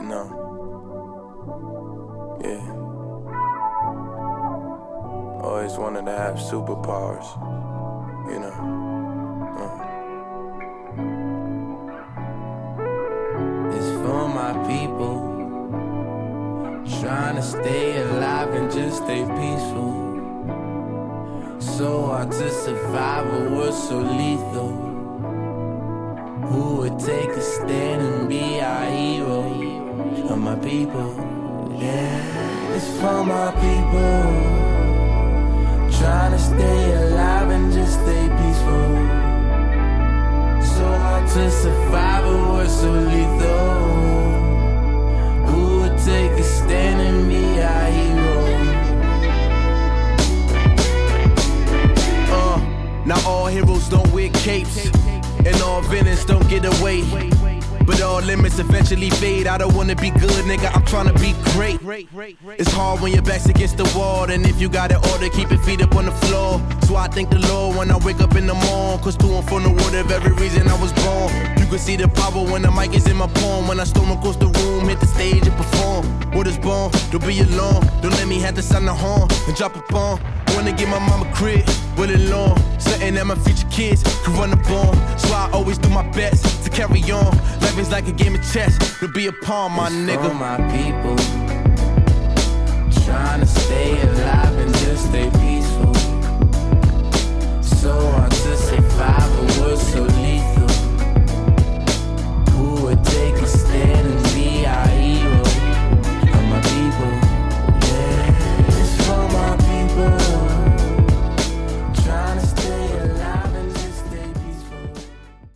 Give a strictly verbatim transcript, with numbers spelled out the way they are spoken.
know. Yeah. Always wanted to have superpowers, you know. Uh. It's for my people, trying to stay alive and just stay peaceful. So hard to survive a world so lethal. Who would take a stand and be our hero? For my people, yeah. It's for my people, trying to stay alive and just stay peaceful. So hard to survive a world so lethal. Who would take a stand and be our hero? Uh, now all heroes don't wear capes, and all villains don't get away. But all limits eventually fade. I don't wanna be good, nigga, I'm tryna be great. It's hard when your back's against the wall, and if you got an order, keep your feet up on the floor. So I thank the Lord when I wake up in the morning, cause to and from the word of every reason I was born. You can see the power when the mic is in my palm. When I storm across the room, hit the stage and perform. Word is born, don't be alone. Don't let me have to sound the horn and drop a bomb. Wanna get my mama crib, with it long. Something that my future kids could run the ball. So I always do my best to carry on. Life is like a game of chess, to be a pawn, my It's nigga. for my people, trying to stay alive and just stay peaceful. So hard to survive a world so